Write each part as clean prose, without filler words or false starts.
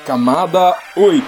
Camada 8.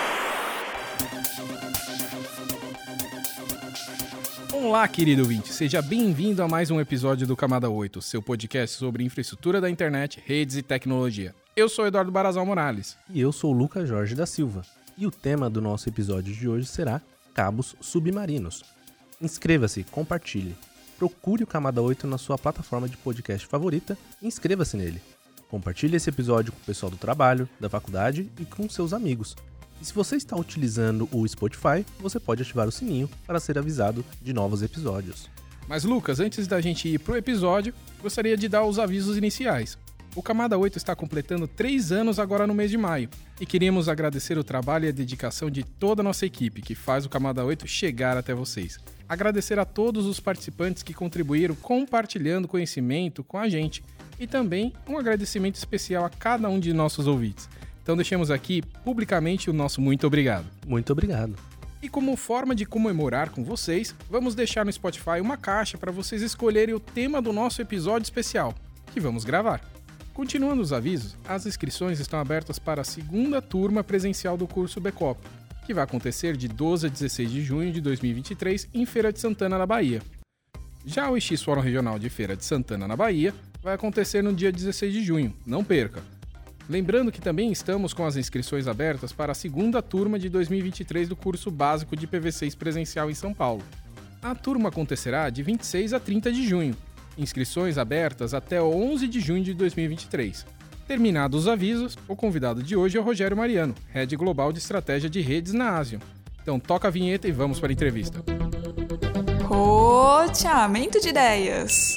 Olá, querido ouvinte, seja bem-vindo a mais um episódio do Camada 8, seu podcast sobre infraestrutura da internet, redes e tecnologia. Eu sou Eduardo Barazal Morales. E eu sou o Lucas Jorge da Silva. E o tema do nosso episódio de hoje será cabos submarinos. Inscreva-se, compartilhe. Procure o Camada 8 na sua plataforma de podcast favorita e inscreva-se nele. Compartilhe esse episódio com o pessoal do trabalho, da faculdade e com seus amigos. E se você está utilizando o Spotify, você pode ativar o sininho para ser avisado de novos episódios. Mas Lucas, antes da gente ir pro episódio, gostaria de dar os avisos iniciais. O Camada 8 está completando 3 anos agora no mês de maio, e queríamos agradecer o trabalho e a dedicação de toda a nossa equipe que faz o Camada 8 chegar até vocês. Agradecer a todos os participantes que contribuíram compartilhando conhecimento com a gente, e também um agradecimento especial a cada um de nossos ouvintes. Então deixamos aqui publicamente o nosso muito obrigado. Muito obrigado. E como forma de comemorar com vocês, vamos deixar no Spotify uma caixa para vocês escolherem o tema do nosso episódio especial, que vamos gravar. Continuando os avisos, as inscrições estão abertas para a segunda turma presencial do curso BCOP, que vai acontecer de 12 a 16 de junho de 2023 em Feira de Santana, na Bahia. Já o X Fórum Regional de Feira de Santana, na Bahia, vai acontecer no dia 16 de junho, não perca! Lembrando que também estamos com as inscrições abertas para a segunda turma de 2023 do curso básico de PV6 presencial em São Paulo. A turma acontecerá de 26 a 30 de junho, inscrições abertas até 11 de junho de 2023. Terminados os avisos, o convidado de hoje é o Rogério Mariano, Head Global de Estratégia de Redes na Ásia. Então toca a vinheta e vamos para a entrevista. Roteamento de ideias.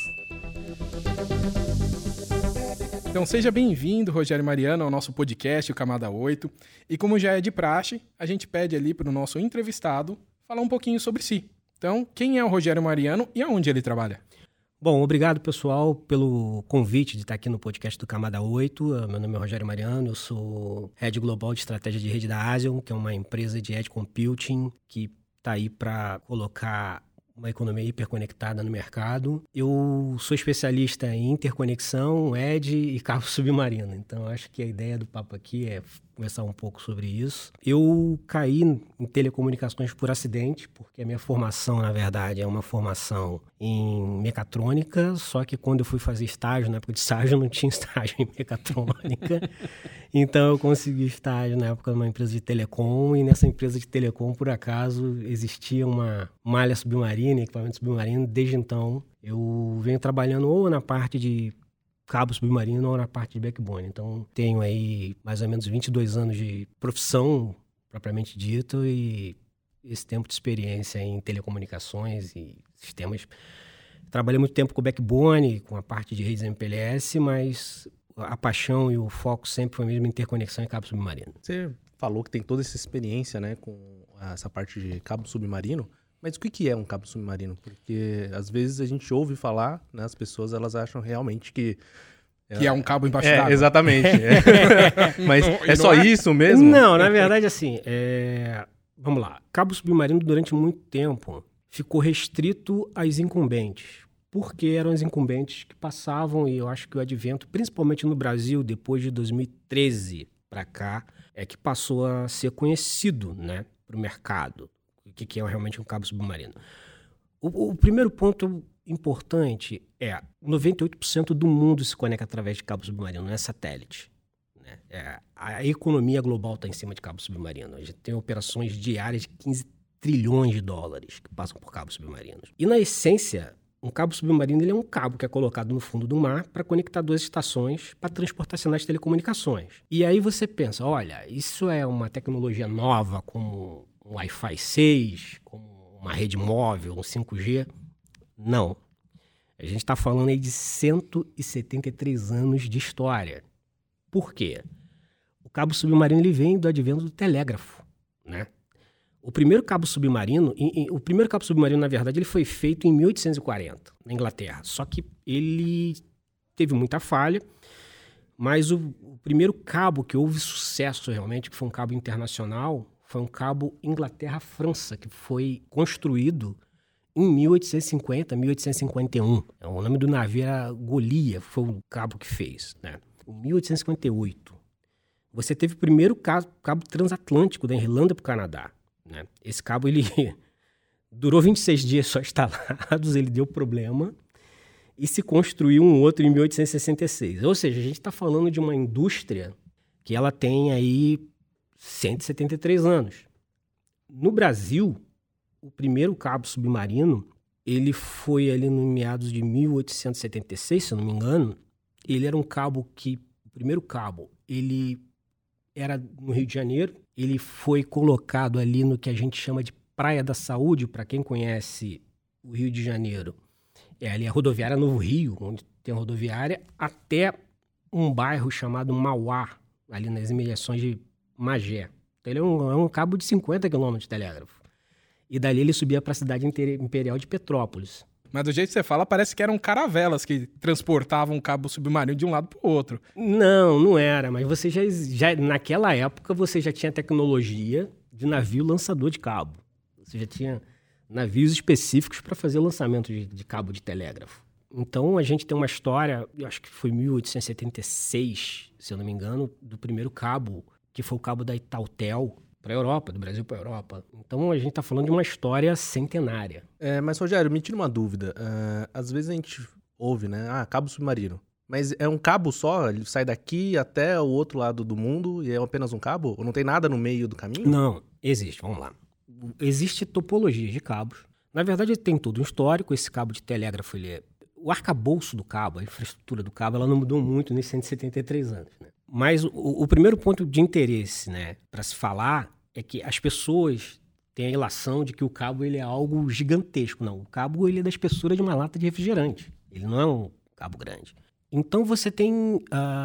Então seja bem-vindo, Rogério Mariano, ao nosso podcast, o Camada 8. E como já é de praxe, a gente pede ali para o nosso entrevistado falar um pouquinho sobre si. Então, quem é o Rogério Mariano e aonde ele trabalha? Bom, obrigado, pessoal, pelo convite de estar aqui no podcast do Camada 8. Meu nome é Rogério Mariano, eu sou Head Global de Estratégia de Rede da Asian, que é uma empresa de Edge Computing que está aí para colocar uma economia hiperconectada no mercado. Eu sou especialista em interconexão, Edge e carro submarino. Então, acho que a ideia do papo aqui é conversar um pouco sobre isso. Eu caí em telecomunicações por acidente, porque a minha formação, na verdade, é uma formação em mecatrônica, só que quando eu fui fazer estágio, na época de estágio, não tinha estágio em mecatrônica. Então, eu consegui estágio na época numa empresa de telecom, e nessa empresa de telecom, por acaso, existia uma malha submarina, equipamento submarino. Desde então, eu venho trabalhando ou na parte de cabo submarino ou na parte de backbone. Então, tenho aí mais ou menos 22 anos de profissão, propriamente dito, e esse tempo de experiência em telecomunicações e sistemas. Trabalhei muito tempo com backbone, com a parte de redes MPLS, mas a paixão e o foco sempre foi mesmo interconexão e cabo submarino. Você falou que tem toda essa experiência, né, com essa parte de cabo submarino, mas o que é um cabo submarino? Porque às vezes a gente ouve falar, né, as pessoas elas acham realmente que é um cabo embaixo d'água. Exatamente. Mas é só isso mesmo? Não, na verdade, assim, vamos lá. Cabo submarino, durante muito tempo, ficou restrito às incumbentes, porque eram as incumbentes que passavam, e eu acho que o advento, principalmente no Brasil, depois de 2013 para cá, é que passou a ser conhecido, né, para o mercado, o que é realmente um cabo submarino. O primeiro ponto importante é 98% do mundo se conecta através de cabo submarino, não é satélite. Né? A economia global está em cima de cabo submarino. A gente tem operações diárias de 15 trilhões de dólares que passam por cabos submarinos. E, na essência, um cabo submarino ele é um cabo que é colocado no fundo do mar para conectar duas estações para transportar sinais de telecomunicações. E aí você pensa, olha, isso é uma tecnologia nova, como um Wi-Fi 6, como uma rede móvel, um 5G? Não. A gente está falando aí de 173 anos de história. Por quê? O cabo submarino ele vem do advento do telégrafo, né? O primeiro cabo submarino, na verdade, ele foi feito em 1840, na Inglaterra. Só que ele teve muita falha, mas o primeiro cabo que houve sucesso realmente, que foi um cabo internacional, foi um cabo Inglaterra-França, que foi construído em 1850, 1851. O nome do navio era Golia, foi o cabo que fez, né? Em 1858, você teve o primeiro cabo transatlântico da Irlanda para o Canadá, né? Esse cabo ele durou 26 dias só instalados, ele deu problema e se construiu um outro em 1866. Ou seja, a gente está falando de uma indústria que ela tem aí 173 anos. No Brasil, o primeiro cabo submarino, ele foi ali no meados de 1876, se eu não me engano. Ele era um cabo o primeiro cabo, ele era no Rio de Janeiro. Ele foi colocado ali no que a gente chama de Praia da Saúde, para quem conhece o Rio de Janeiro. Ali a rodoviária Novo Rio, onde tem a rodoviária, até um bairro chamado Mauá, ali nas imediações de Magé. Então ele é um cabo de 50 quilômetros de telégrafo. E dali ele subia para a cidade imperial de Petrópolis. Mas do jeito que você fala, parece que eram caravelas que transportavam um cabo submarino de um lado para o outro. Não era, mas você já naquela época você já tinha tecnologia de navio lançador de cabo. Você já tinha navios específicos para fazer lançamento de cabo de telégrafo. Então a gente tem uma história, eu acho que foi 1876, se eu não me engano, do primeiro cabo, que foi o cabo da Italtel para a Europa, do Brasil para a Europa. Então a gente está falando de uma história centenária. Mas, Rogério, me tira uma dúvida. Às vezes a gente ouve, né? Cabo submarino. Mas é um cabo só? Ele sai daqui até o outro lado do mundo e é apenas um cabo? Ou não tem nada no meio do caminho? Não, existe. Vamos lá. Existe topologia de cabos. Na verdade, ele tem todo um histórico. Esse cabo de telégrafo, o arcabouço do cabo, a infraestrutura do cabo, ela não mudou muito nesses 173 anos, né? Mas o primeiro ponto de interesse, né, para se falar é que as pessoas têm a ilação de que o cabo ele é algo gigantesco. Não, o cabo ele é da espessura de uma lata de refrigerante. Ele não é um cabo grande. Então você tem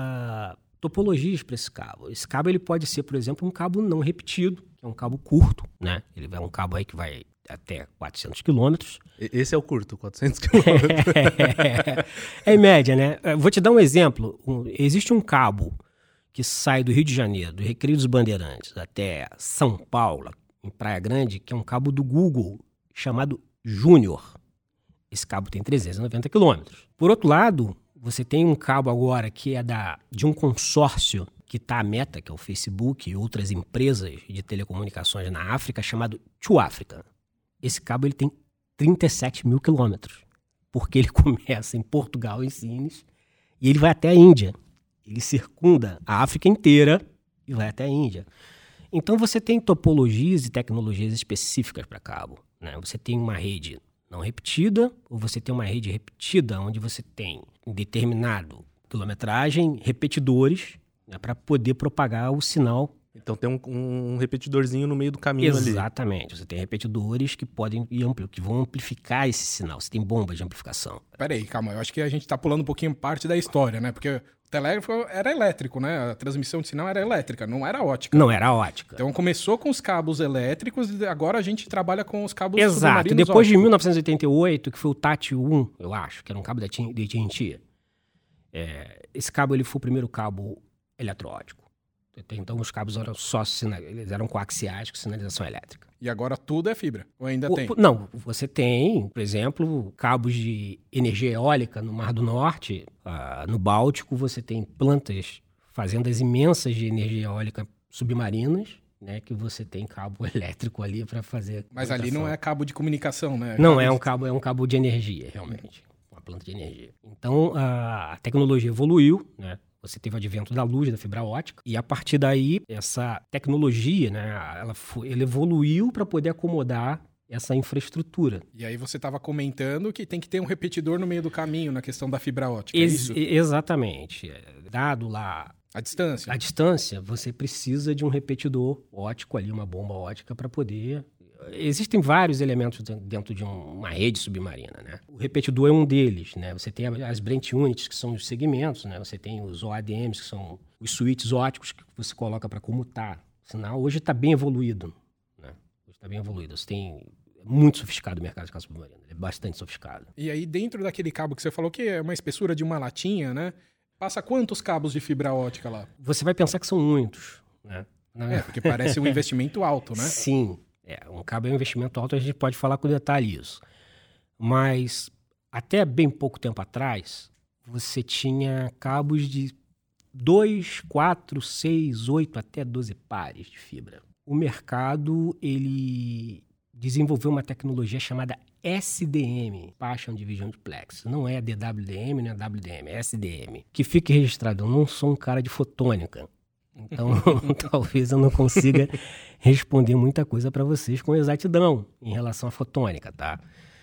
topologias para esse cabo. Esse cabo ele pode ser, por exemplo, um cabo não repetido, que é um cabo curto, né? Ele é um cabo aí que vai até 400 quilômetros. Esse é o curto, 400 quilômetros. É em média, né? Vou te dar um exemplo. Existe um cabo que sai do Rio de Janeiro, do Recreio dos Bandeirantes, até São Paulo, em Praia Grande, que é um cabo do Google, chamado Júnior. Esse cabo tem 390 quilômetros. Por outro lado, você tem um cabo agora que é de um consórcio que está a Meta, que é o Facebook, e outras empresas de telecomunicações na África, chamado To Africa. Esse cabo ele tem 37 mil quilômetros, porque ele começa em Portugal, em Sines, e ele vai até a Índia. Ele circunda a África inteira e vai até a Índia. Então você tem topologias e tecnologias específicas para cabo, né? Você tem uma rede não repetida, ou você tem uma rede repetida, onde você tem em determinado quilometragem repetidores, né, para poder propagar o sinal. Então tem um repetidorzinho no meio do caminho ali. Exatamente. Você tem repetidores que que vão amplificar esse sinal. Você tem bombas de amplificação. Peraí, calma. Eu acho que a gente tá pulando um pouquinho parte da história, né? Porque o telégrafo era elétrico, né? A transmissão de sinal era elétrica, não era ótica. Não era ótica. Então começou com os cabos elétricos e agora a gente trabalha com os cabos submarinos. Exato. Depois de 1988, que foi o TAT-1, eu acho, que era um cabo da AT&T. Esse cabo ele foi o primeiro cabo eletroótico. Então os cabos eram eles eram coaxiais com sinalização elétrica. E agora tudo é fibra? Ou ainda tem? Não, você tem, por exemplo, cabos de energia eólica no Mar do Norte. No Báltico você tem fazendas imensas de energia eólica submarinas, né, que você tem cabo elétrico ali para fazer. Mas ali não é cabo de comunicação, né? Não, é um cabo de energia, realmente. Uma planta de energia. Então a tecnologia evoluiu, né? Você teve o advento da luz, da fibra ótica, e a partir daí, essa tecnologia, né, ela evoluiu para poder acomodar essa infraestrutura. E aí você estava comentando que tem que ter um repetidor no meio do caminho na questão da fibra ótica, é isso? Exatamente. Dado lá a distância, você precisa de um repetidor ótico ali, uma bomba ótica para poder... Existem vários elementos dentro de uma rede submarina, né? O repetidor é um deles, né? Você tem as Brent Units, que são os segmentos, né? Você tem os OADMs, que são os switches óticos que você coloca para comutar o sinal. Hoje está bem evoluído, né? Hoje está bem evoluído. Você tem muito sofisticado o mercado de cabo submarino. É bastante sofiscado. E aí, dentro daquele cabo que você falou, que é uma espessura de uma latinha, né? Passa quantos cabos de fibra ótica lá? Você vai pensar que são muitos, né? Porque parece um investimento alto, né? Sim. Um cabo é um investimento alto, a gente pode falar com detalhe isso. Mas até bem pouco tempo atrás, você tinha cabos de 2, 4, 6, 8 até 12 pares de fibra. O mercado, ele desenvolveu uma tecnologia chamada SDM, Partial Division Duplex. Não é DWDM, não é WDM, é SDM. Que fique registrado, eu não sou um cara de fotônica. Então, talvez eu não consiga responder muita coisa para vocês com exatidão em relação à fotônica, tá?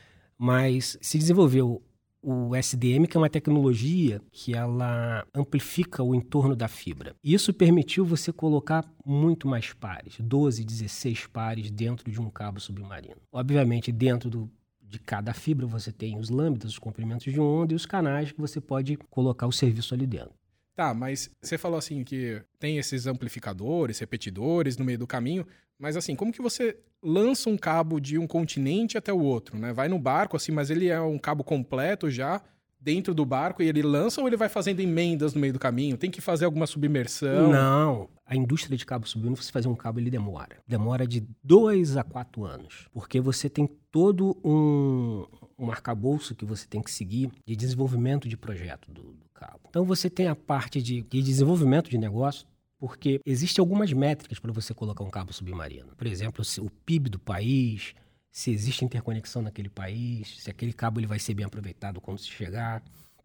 Mas se desenvolveu o SDM, que é uma tecnologia que ela amplifica o entorno da fibra. Isso permitiu você colocar muito mais pares, 12, 16 pares dentro de um cabo submarino. Obviamente, dentro de cada fibra você tem os lâminas, os comprimentos de onda e os canais que você pode colocar o serviço ali dentro. Tá, mas você falou assim que tem esses amplificadores, repetidores no meio do caminho, mas assim, como que você lança um cabo de um continente até o outro, né? Vai no barco, assim, mas ele é um cabo completo já dentro do barco e ele lança ou ele vai fazendo emendas no meio do caminho? Tem que fazer alguma submersão? Não. A indústria de cabo submarino, você fazer um cabo, ele demora. Demora de 2 a 4 anos. Porque você tem todo um arcabouço que você tem que seguir de desenvolvimento de projeto do cabo. Então você tem a parte de desenvolvimento de negócio, porque existem algumas métricas para você colocar um cabo submarino. Por exemplo, o PIB do país, se existe interconexão naquele país, se aquele cabo ele vai ser bem aproveitado quando se chegar.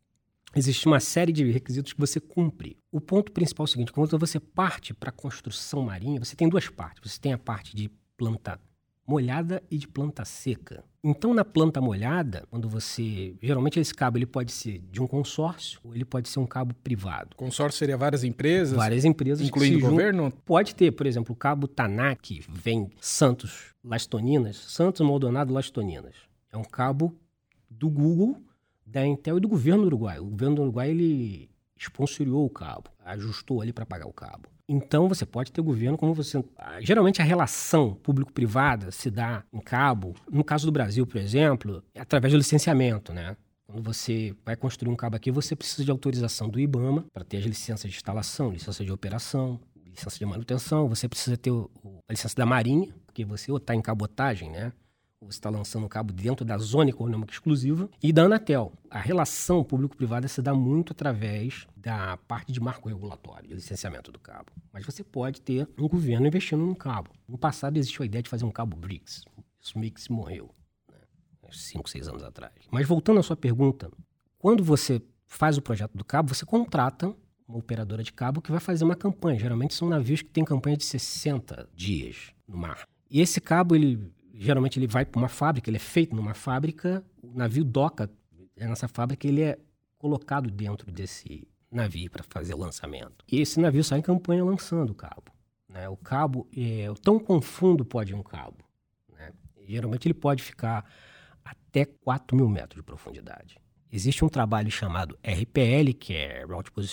Existe uma série de requisitos que você cumpre. O ponto principal é o seguinte, quando você parte para a construção marinha, você tem duas partes. Você tem a parte de planta molhada e de planta seca. Então, na planta molhada, quando você... Geralmente, esse cabo ele pode ser de um consórcio ou ele pode ser um cabo privado. Consórcio seria várias empresas? Várias empresas. Incluindo o governo? Pode ter, por exemplo, o cabo Taná, que vem Santos, Lastoninas. Santos, Maldonado, Lastoninas. É um cabo do Google, da Intel e do governo do Uruguai. O governo do Uruguai, ele sponsoriou o cabo, ajustou ali para pagar o cabo. Então, você pode ter governo como você... Geralmente, a relação público-privada se dá em cabo. No caso do Brasil, por exemplo, através do licenciamento, né? Quando você vai construir um cabo aqui, você precisa de autorização do IBAMA para ter as licenças de instalação, licença de operação, licença de manutenção. Você precisa ter a licença da Marinha, porque você ou está em cabotagem, né? Você está lançando um cabo dentro da zona econômica exclusiva, e da Anatel. A relação público-privada se dá muito através da parte de marco regulatório, de licenciamento do cabo. Mas você pode ter um governo investindo num cabo. No passado existiu a ideia de fazer um cabo BRICS. Isso meio que se morreu, né? 5, 6 anos atrás. Mas voltando à sua pergunta, quando você faz o projeto do cabo, você contrata uma operadora de cabo que vai fazer uma campanha. Geralmente são navios que têm campanha de 60 dias no mar. E esse cabo, geralmente ele vai para uma fábrica, ele é feito numa fábrica, o navio doca nessa fábrica, ele é colocado dentro desse navio para fazer o lançamento. E esse navio sai em campanha lançando o cabo, né? O cabo, o tão profundo pode ir um cabo, né? Geralmente ele pode ficar até 4.000 metros de profundidade. Existe um trabalho chamado RPL, que é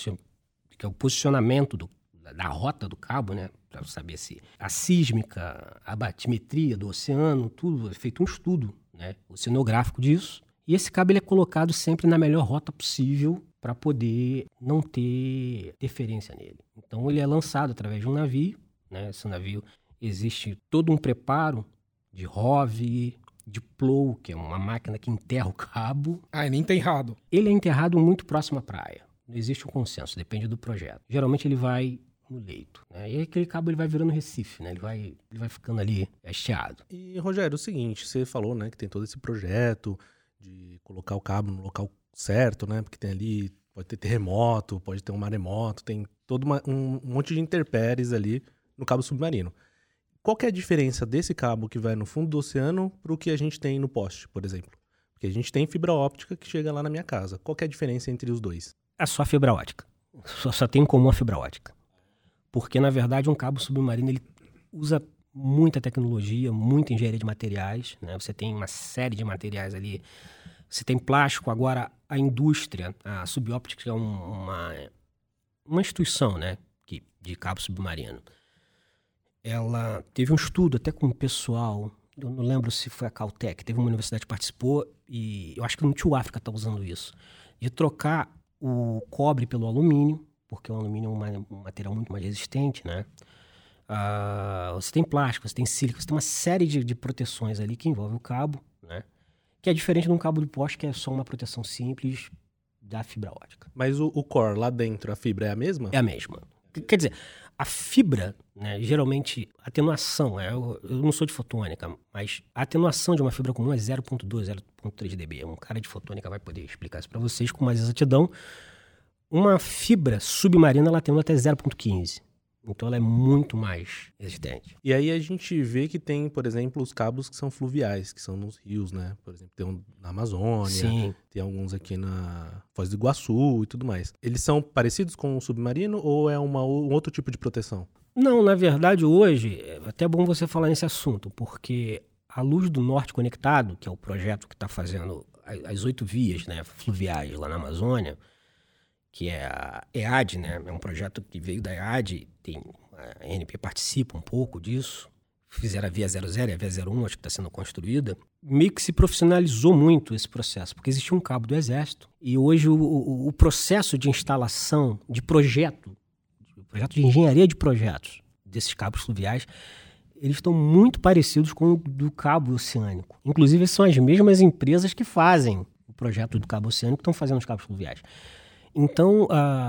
o posicionamento da rota do cabo, né? Para saber se a sísmica, a batimetria do oceano, tudo, é feito um estudo, né, oceanográfico disso. E esse cabo ele é colocado sempre na melhor rota possível para poder não ter interferência nele. Então ele é lançado através de um navio, né? Esse navio existe todo um preparo de ROV, de plow, que é uma máquina que enterra o cabo. Ah, ele é enterrado. Ele é enterrado muito próximo à praia. Não existe um consenso, depende do projeto. Geralmente ele vai no leito, né? E aquele cabo ele vai virando Recife, né? Ele vai ficando ali hasteado. E, Rogério, é o seguinte, você falou, né, que tem todo esse projeto de colocar o cabo no local certo, né? Porque tem ali, pode ter terremoto, pode ter um maremoto, tem todo um monte de intempéries ali no cabo submarino. Qual que é a diferença desse cabo que vai no fundo do oceano para o que a gente tem no poste, por exemplo? Porque a gente tem fibra óptica que chega lá na minha casa. Qual que é a diferença entre os dois? É só a fibra óptica. Só tem em comum a fibra óptica. Porque, na verdade, um cabo submarino ele usa muita tecnologia, muita engenharia de materiais, né? Você tem uma série de materiais ali. Você tem plástico. Agora, a indústria, a Subóptica é uma instituição, né, de cabo submarino. Ela teve um estudo até com o pessoal, eu não lembro se foi a Caltech, teve uma universidade que participou, e eu acho que no Tio África está usando isso, de trocar o cobre pelo alumínio, porque o alumínio é um material muito mais resistente, né? Você tem plástico, você tem sílica, você tem uma série de proteções ali que envolve o cabo, né? Que é diferente de um cabo de poste, que é só uma proteção simples, da fibra ótica. Mas o core lá dentro, a fibra é a mesma? É a mesma. Quer dizer, a fibra, né, geralmente, a atenuação, eu não sou de fotônica, mas a atenuação de uma fibra comum é 0.2, 0.3 dB. Um cara de fotônica vai poder explicar isso para vocês com mais exatidão. Uma fibra submarina, ela atendua até 0.15. Então ela é muito mais resistente. E aí a gente vê que tem, por exemplo, os cabos que são fluviais, que são nos rios, né? Por exemplo, tem um na Amazônia, Sim. Tem alguns aqui na Foz do Iguaçu e tudo mais. Eles são parecidos com o submarino ou é um outro tipo de proteção? Não, na verdade, hoje, é até bom você falar nesse assunto, porque a Luz do Norte Conectado, que é o projeto que está fazendo as 8 vias, né, fluviais lá na Amazônia, que é a EAD, né? É um projeto que veio da EAD, a ANP participa um pouco disso. Fizeram a Via 00 e a Via 01, acho que está sendo construída. Meio que se profissionalizou muito esse processo, porque existia um cabo do Exército. E hoje o processo de instalação, de projeto de engenharia de projetos desses cabos fluviais, eles estão muito parecidos com o do cabo oceânico. Inclusive, são as mesmas empresas que fazem o projeto do cabo oceânico que estão fazendo os cabos fluviais. Então,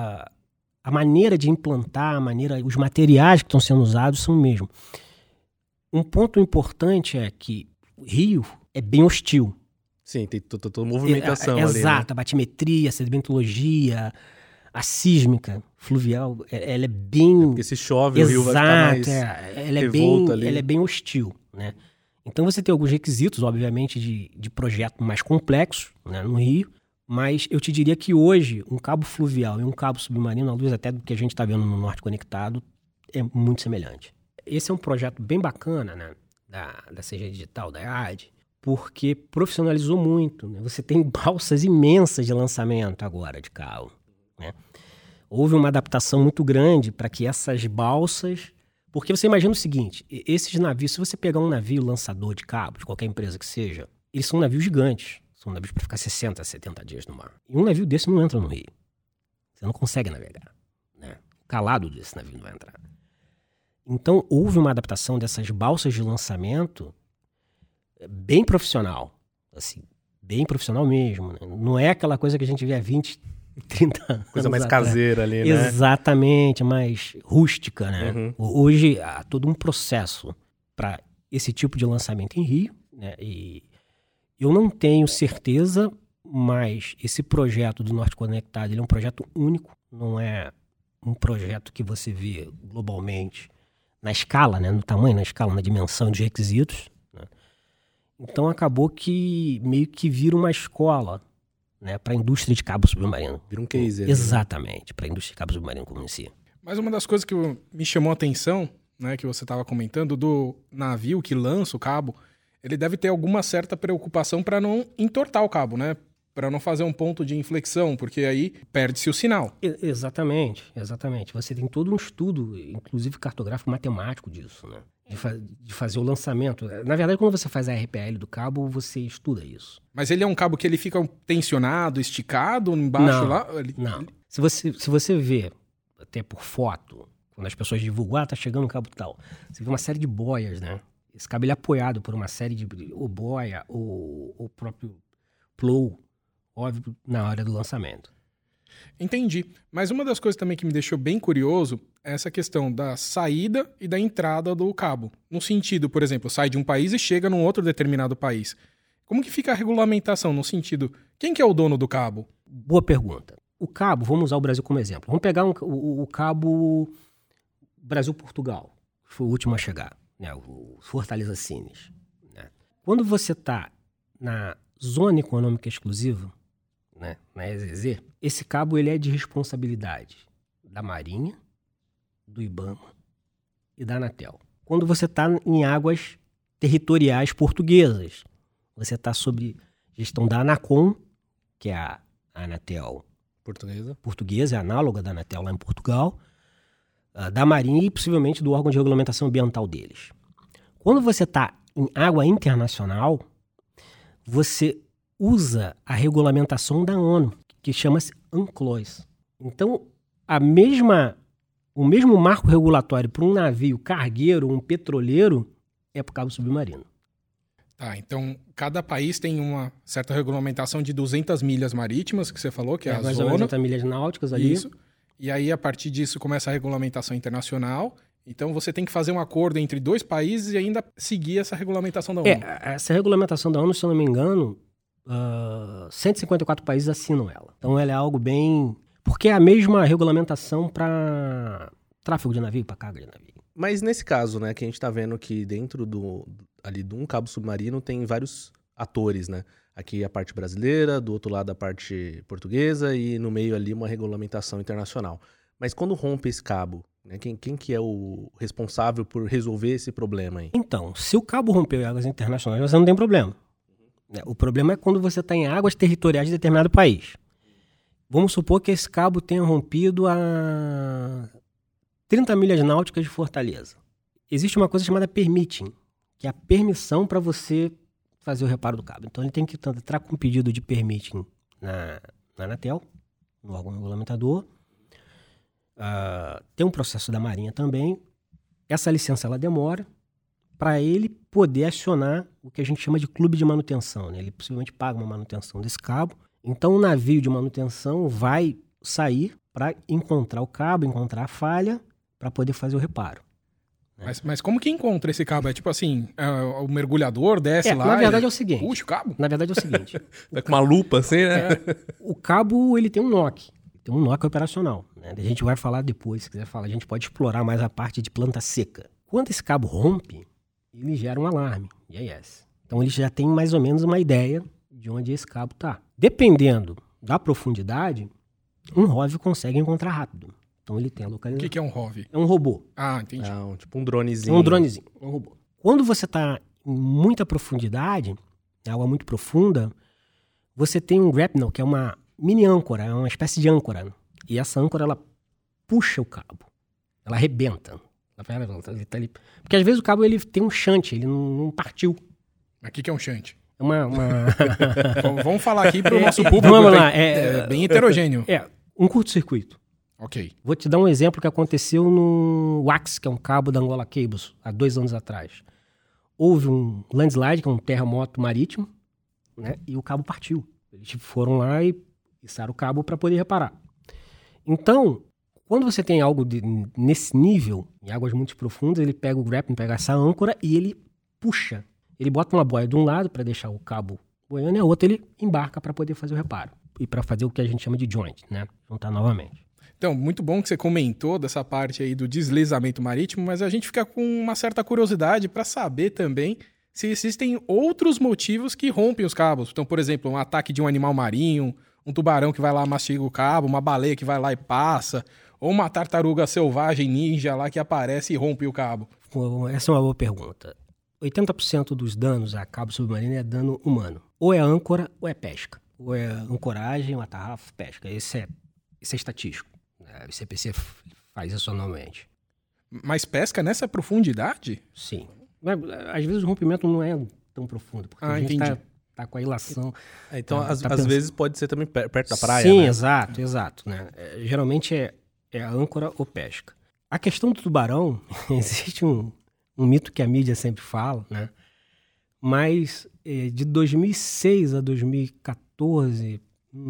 a maneira de implantar, os materiais que estão sendo usados são o mesmo. Um ponto importante é que o rio é bem hostil. Sim, tem toda movimentação ali, exato, né? A batimetria, a sedimentologia, a sísmica fluvial, ela é bem... Porque se chove, o rio vai ficar mais revolto ali. Ela é bem hostil, né? Então você tem alguns requisitos, obviamente, de projeto mais complexos, né, no rio. Mas eu te diria que hoje, um cabo fluvial e um cabo submarino, à luz até do que a gente está vendo no Norte Conectado, é muito semelhante. Esse é um projeto bem bacana, né, da CG Digital, da EAD, porque profissionalizou muito, né? Você tem balsas imensas de lançamento agora de cabo, né? Houve uma adaptação muito grande para que essas balsas... Porque você imagina o seguinte, esses navios, se você pegar um navio lançador de cabo, de qualquer empresa que seja, eles são navios gigantes. São navios para ficar 60, 70 dias no mar. E um navio desse não entra no rio. Você não consegue navegar, né? O calado desse navio não vai entrar. Então, houve uma adaptação dessas balsas de lançamento bem profissional. Assim, bem profissional mesmo, né? Não é aquela coisa que a gente vê há 20, 30 anos. Coisa mais caseira ali, né? Exatamente, mais rústica, né? Uhum. Hoje, há todo um processo para esse tipo de lançamento em rio, né? E eu não tenho certeza, mas esse projeto do Norte Conectado, ele é um projeto único, não é um projeto que você vê globalmente na escala, né, no tamanho, na escala, na dimensão de requisitos, né? Então acabou que meio que vira uma escola, né, para a indústria de cabo submarino. Vira um case. Exatamente, para a indústria de cabo submarino como em si. Mas uma das coisas que me chamou a atenção, né, que você estava comentando, do navio que lança o cabo, ele deve ter alguma certa preocupação para não entortar o cabo, né? Para não fazer um ponto de inflexão, porque aí perde-se o sinal. Exatamente. Você tem todo um estudo, inclusive cartográfico matemático disso, né? De fazer o lançamento. Na verdade, quando você faz a RPL do cabo, você estuda isso. Mas ele é um cabo que ele fica tensionado, esticado embaixo lá? Não. Se você vê, até por foto, quando as pessoas divulgam, tá chegando um cabo tal, você vê uma série de boias, né? Esse cabo ele é apoiado por uma série de ou boia ou o próprio plow, óbvio, na hora do lançamento. Entendi. Mas uma das coisas também que me deixou bem curioso é essa questão da saída e da entrada do cabo. No sentido, por exemplo, sai de um país e chega num outro determinado país. Como que fica a regulamentação? No sentido, quem que é o dono do cabo? Boa pergunta. O cabo, vamos usar o Brasil como exemplo. Vamos pegar o cabo Brasil-Portugal, que foi o último a chegar. Né, o Fortaleza Sines, né? Quando você está na zona econômica exclusiva, né, na EZZ, esse cabo ele é de responsabilidade da Marinha, do IBAMA e da Anatel. Quando você está em águas territoriais portuguesas, você está sob gestão da Anacom, que é a Anatel portuguesa, é análoga da Anatel lá em Portugal, da Marinha e possivelmente do órgão de regulamentação ambiental deles. Quando você está em água internacional, você usa a regulamentação da ONU, que chama-se UNCLOS. Então, o mesmo marco regulatório para um navio cargueiro ou um petroleiro é para o cabo submarino. Tá, então cada país tem uma certa regulamentação de 200 milhas marítimas, que você falou, que é a mais zona. ou menos 80 milhas náuticas ali. Isso. E aí, a partir disso, começa a regulamentação internacional. Então, você tem que fazer um acordo entre 2 países e ainda seguir essa regulamentação da ONU. Essa regulamentação da ONU, se eu não me engano, 154 países assinam ela. Então, ela é algo bem... Porque é a mesma regulamentação para tráfego de navio, para carga de navio. Mas nesse caso, né, que a gente tá vendo que dentro ali de um cabo submarino tem vários atores, né? Aqui a parte brasileira, do outro lado a parte portuguesa e no meio ali uma regulamentação internacional. Mas quando rompe esse cabo, né, quem que é o responsável por resolver esse problema aí? Então, se o cabo rompeu em águas internacionais, você não tem problema. O problema é quando você está em águas territoriais de determinado país. Vamos supor que esse cabo tenha rompido a 30 milhas náuticas de Fortaleza. Existe uma coisa chamada permitting, que é a permissão para você fazer o reparo do cabo. Então, ele tem que entrar com um pedido de permitting na Anatel, no órgão regulamentador. Tem um processo da Marinha também. Essa licença ela demora para ele poder acionar o que a gente chama de clube de manutenção, né? Ele possivelmente paga uma manutenção desse cabo. Então, o navio de manutenção vai sair para encontrar o cabo, encontrar a falha, para poder fazer o reparo. Mas como que encontra esse cabo? É tipo assim, o mergulhador desce lá na verdade é o seguinte. Puxa o cabo? Na verdade é o seguinte. Vai com uma lupa assim, né? O cabo, ele tem um NOC. Tem um NOC operacional, né? A gente vai falar depois, se quiser falar. A gente pode explorar mais a parte de planta seca. Quando esse cabo rompe, ele gera um alarme, IAS. Então ele já tem mais ou menos uma ideia de onde esse cabo está. Dependendo da profundidade, um ROV consegue encontrar rápido. Então ele tem a localização. O que é um ROV? É um robô. Ah, entendi. Tipo um dronezinho. É um dronezinho, um robô. Quando você está em muita profundidade, água muito profunda, você tem um grapnel, que é uma mini âncora, é uma espécie de âncora. E essa âncora, ela puxa o cabo. Ela arrebenta. Ele tá ali. Porque às vezes o cabo ele tem um shunt, ele não partiu. Mas o que é um shunt? É uma... Vamos falar aqui para o nosso público. Vamos lá. É bem heterogêneo. Um curto-circuito. Ok. Vou te dar um exemplo que aconteceu no WAX, que é um cabo da Angola Cables, há 2 anos atrás. Houve um landslide, que é um terremoto marítimo, né? E o cabo partiu. Eles foram lá e içaram o cabo para poder reparar. Então, quando você tem algo nesse nível, em águas muito profundas, ele pega o grapnel, pega essa âncora e ele puxa. Ele bota uma boia de um lado para deixar o cabo boiando e a outra ele embarca para poder fazer o reparo. E para fazer o que a gente chama de joint, né? Juntar novamente. Então, muito bom que você comentou dessa parte aí do deslizamento marítimo, mas a gente fica com uma certa curiosidade para saber também se existem outros motivos que rompem os cabos. Então, por exemplo, um ataque de um animal marinho, um tubarão que vai lá mastiga o cabo, uma baleia que vai lá e passa, ou uma tartaruga selvagem ninja lá que aparece e rompe o cabo. Essa é uma boa pergunta. 80% dos danos a cabo submarino é dano humano. Ou é âncora ou é pesca. Ou é ancoragem, uma tarrafa, pesca. Isso é estatístico. O CPC faz isso anualmente. Mas pesca nessa profundidade? Sim. Mas, às vezes o rompimento não é tão profundo, porque a gente tá com a ilação. Então, às vezes pode ser também perto da praia, sim, né? Exato. Né? Geralmente é âncora ou pesca. A questão do tubarão, existe um mito que a mídia sempre fala, né? Mas de 2006 a 2014...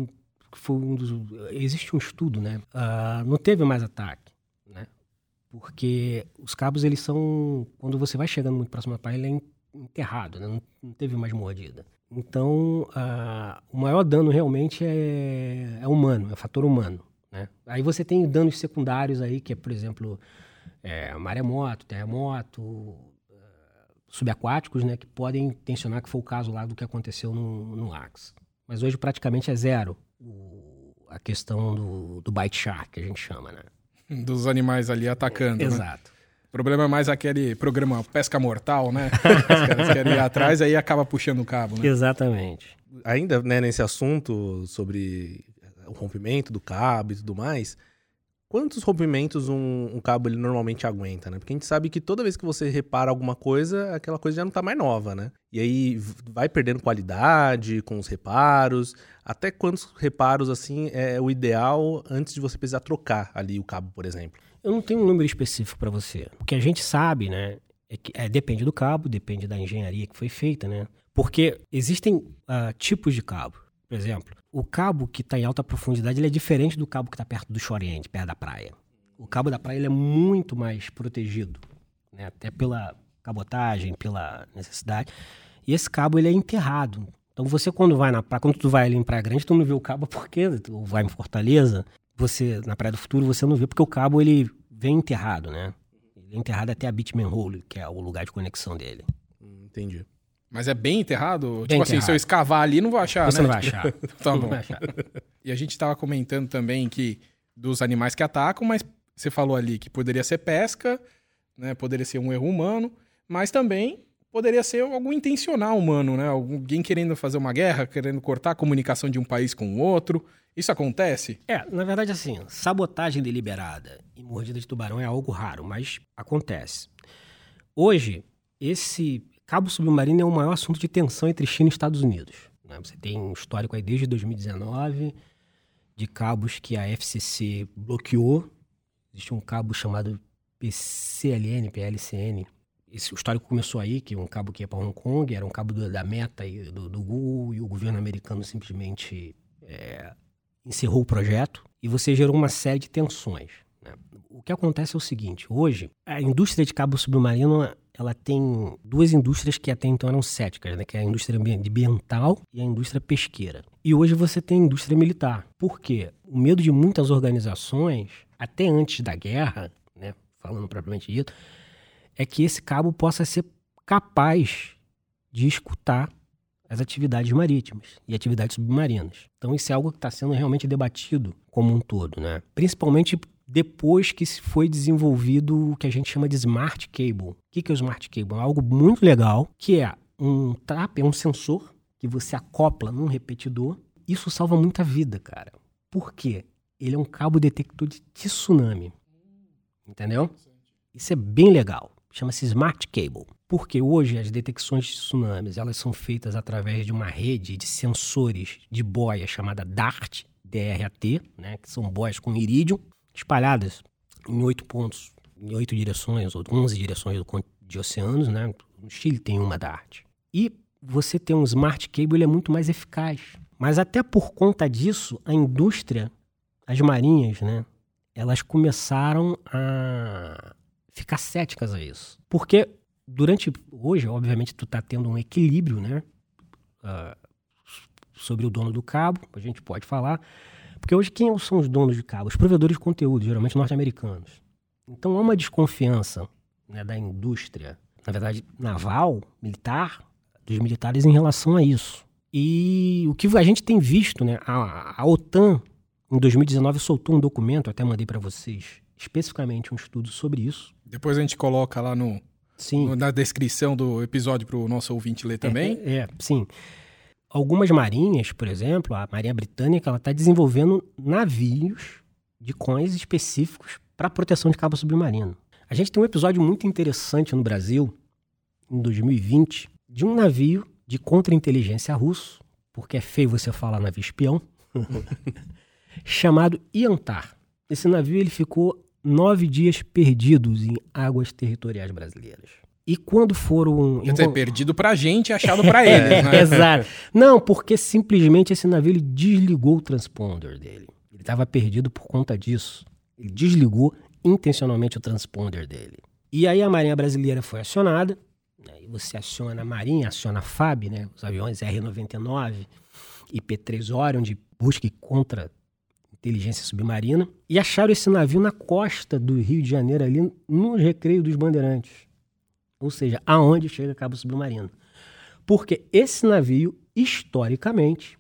existe um estudo, né? Não teve mais ataque, né? Porque os cabos, eles são... Quando você vai chegando muito próximo à praia, ele é enterrado, né? Não teve mais mordida. Então, o maior dano realmente é humano, é o fator humano, né? Aí você tem danos secundários aí, que é, por exemplo, maremoto, terremoto, subaquáticos, né? Que podem tensionar, que foi o caso lá do que aconteceu no WAX. Mas hoje praticamente é zero a questão do bite shark, que a gente chama, né? Dos animais ali atacando, Exato. Né? O problema é mais aquele programa Pesca Mortal, né? Os caras querem ir atrás, aí acaba puxando o cabo, né? Exatamente. Ainda, né, nesse assunto sobre o rompimento do cabo e tudo mais, quantos rompimentos um cabo ele normalmente aguenta, né? Porque a gente sabe que toda vez que você repara alguma coisa, aquela coisa já não tá mais nova, né? E aí vai perdendo qualidade com os reparos. Até quantos reparos, assim, é o ideal antes de você precisar trocar ali o cabo, por exemplo? Eu não tenho um número específico para você. O que a gente sabe, né, é que depende do cabo, depende da engenharia que foi feita, né? Porque existem tipos de cabo. Por exemplo, o cabo que está em alta profundidade ele é diferente do cabo que está perto do shore end, perto da praia. O cabo da praia ele é muito mais protegido, né? Até pela cabotagem, pela necessidade. E esse cabo ele é enterrado. Então você quando vai na praia, quando tu vai ali em Praia Grande, tu não vê o cabo porque tu vai em Fortaleza, você na Praia do Futuro você não vê porque o cabo ele vem enterrado, né? Ele é enterrado até a Bitumen Hole, que é o lugar de conexão dele. Entendi. Mas é bem enterrado? Bem tipo enterrado. assim, se eu escavar ali, não vou achar, Você né? não vai achar. Tá Não bom. vai achar. E a gente tava comentando também que dos animais que atacam, mas você falou ali que poderia ser pesca, né? Poderia ser um erro humano, mas também poderia ser algo intencional humano, né? Alguém querendo fazer uma guerra, querendo cortar a comunicação de um país com o outro. Isso acontece? Na verdade, assim, sabotagem deliberada e mordida de tubarão é algo raro, mas acontece. Hoje, esse cabo submarino é o maior assunto de tensão entre China e Estados Unidos, né? Você tem um histórico aí desde 2019 de cabos que a FCC bloqueou. Existe um cabo chamado PLCN. O histórico começou aí, que um cabo que ia para Hong Kong, era um cabo da Meta e do Google, e o governo americano simplesmente encerrou o projeto, e você gerou uma série de tensões, né? O que acontece é o seguinte: hoje, a indústria de cabo submarino ela tem duas indústrias que até então eram céticas, né? Que é a indústria ambiental e a indústria pesqueira. E hoje você tem a indústria militar. Por quê? O medo de muitas organizações, até antes da guerra, né? Falando propriamente dito, é que esse cabo possa ser capaz de escutar as atividades marítimas e atividades submarinas. Então isso é algo que está sendo realmente debatido como um todo, né? Principalmente depois que foi desenvolvido o que a gente chama de Smart Cable. O que é o Smart Cable? É algo muito legal, que é um trap, é um sensor que você acopla num repetidor. Isso salva muita vida, cara. Por quê? Ele é um cabo detector de tsunami. Entendeu? Isso é bem legal. Chama-se Smart Cable. Porque hoje as detecções de tsunamis elas são feitas através de uma rede de sensores de boia chamada DART, D-R-A-T, né? Que são boias com irídio, espalhadas em 8 pontos, em 8 direções, ou 11 direções de oceanos, né? No Chile tem uma DART. E você ter um Smart Cable ele é muito mais eficaz. Mas até por conta disso, a indústria, as marinhas, né? Elas começaram a ficar céticas a isso. Porque hoje, obviamente, tu tá tendo um equilíbrio, né? Sobre o dono do cabo, a gente pode falar. Porque hoje quem são os donos de cabo? Os provedores de conteúdo, geralmente norte-americanos. Então há uma desconfiança, né, da indústria, na verdade, naval, militar, dos militares em relação a isso. E o que a gente tem visto, né? A OTAN, em 2019, soltou um documento, até mandei para vocês, especificamente um estudo sobre isso. Depois a gente coloca lá na descrição do episódio para o nosso ouvinte ler também. Sim. Algumas marinhas, por exemplo, a Marinha Britânica, ela está desenvolvendo navios de cões específicos para proteção de cabo submarino. A gente tem um episódio muito interessante no Brasil, em 2020, de um navio de contra-inteligência russo, porque é feio você falar navio espião, chamado Yantar. Esse navio ele ficou 9 dias perdidos em águas territoriais brasileiras. E quando foram... Quer dizer, perdido pra gente e achado pra eles, né? Exato. Não, porque simplesmente esse navio ele desligou o transponder dele. Ele estava perdido por conta disso. Ele desligou intencionalmente o transponder dele. E aí a Marinha Brasileira foi acionada, né? E você aciona a Marinha, aciona a FAB, né? Os aviões R-99 e P-3 Orion de busca e contra-inteligência submarina. E acharam esse navio na costa do Rio de Janeiro, ali no Recreio dos Bandeirantes. Ou seja, aonde chega cabo submarino. Porque esse navio, historicamente,